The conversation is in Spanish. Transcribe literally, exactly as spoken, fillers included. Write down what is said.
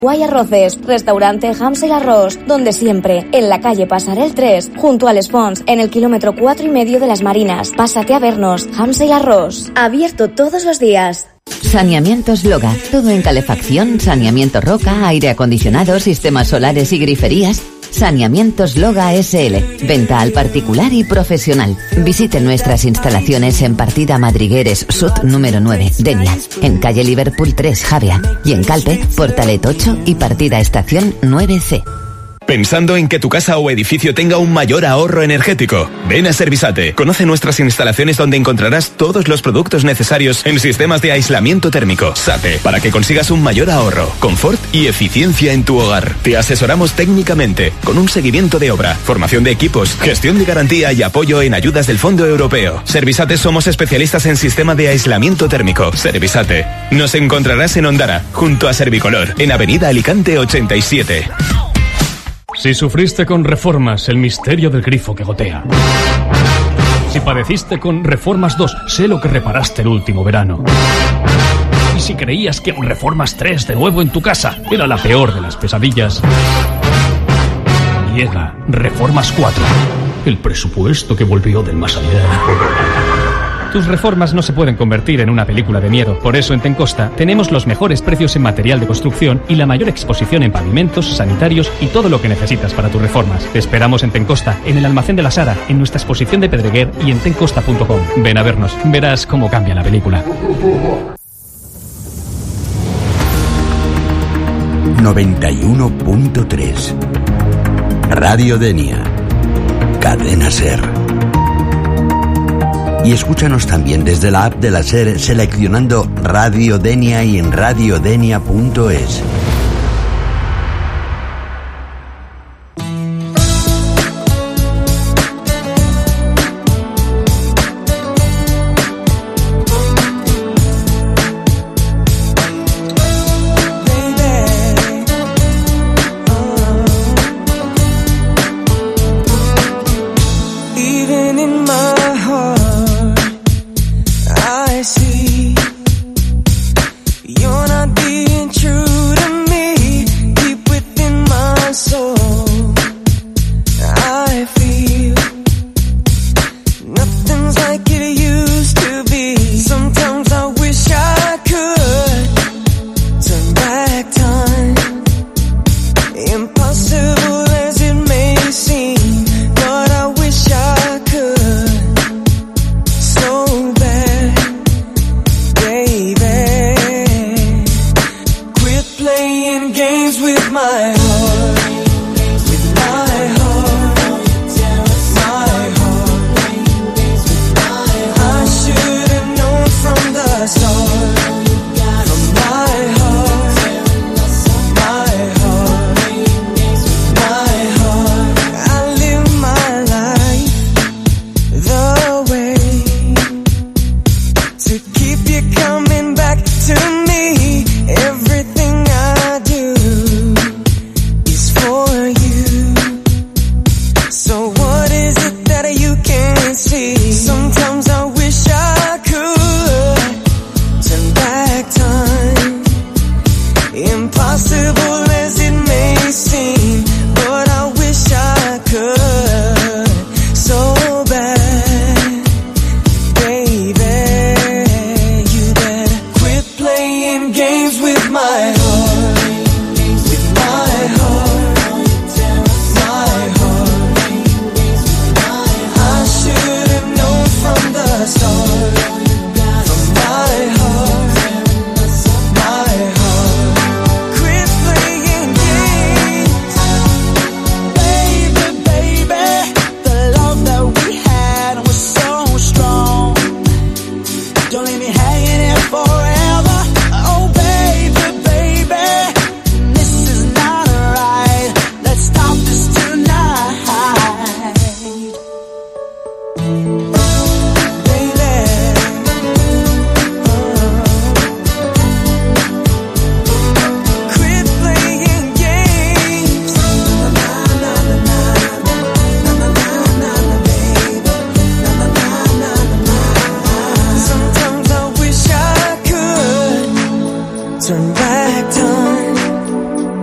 Guay Arroces, restaurante Hamsel Arroz, donde siempre, en la calle Pasarel tres, junto al Spons, en el kilómetro cuatro y medio de Las Marinas. Pásate a vernos, Hamsel Arroz, abierto todos los días. Saneamientos Loga, todo en calefacción, saneamiento roca, aire acondicionado, sistemas solares y griferías. Saneamientos Loga S L, venta al particular y profesional. Visite nuestras instalaciones en Partida Madrigueres Sud número nueve, Denia, en calle Liverpool tres, Javea, y en Calpe, Portalet ocho y Partida Estación nueve C. ¿Pensando en que tu casa o edificio tenga un mayor ahorro energético? Ven a Servisate. Conoce nuestras instalaciones donde encontrarás todos los productos necesarios en sistemas de aislamiento térmico. SATE, para que consigas un mayor ahorro, confort y eficiencia en tu hogar. Te asesoramos técnicamente, con un seguimiento de obra, formación de equipos, gestión de garantía y apoyo en ayudas del Fondo Europeo. Servisate, somos especialistas en sistema de aislamiento térmico. Servisate. Nos encontrarás en Ondara, junto a Servicolor, en Avenida Alicante ochenta y siete. Si sufriste con Reformas, el misterio del grifo que gotea. Si padeciste con Reformas dos, sé lo que reparaste el último verano. Y si creías que un Reformas tres de nuevo en tu casa era la peor de las pesadillas, llega Reformas cuatro, el presupuesto que volvió del más allá. Tus reformas no se pueden convertir en una película de miedo. Por eso en Tencosta tenemos los mejores precios en material de construcción y la mayor exposición en pavimentos, sanitarios y todo lo que necesitas para tus reformas. Te esperamos en Tencosta, en el almacén de la Sara, en nuestra exposición de Pedreguer y en tencosta punto com. Ven a vernos, verás cómo cambia la película. noventa y uno punto tres Radio Denia, Cadena Ser. Y escúchanos también desde la app de la SER seleccionando Radio Denia y en radiodenia punto es. Playing games with my heart.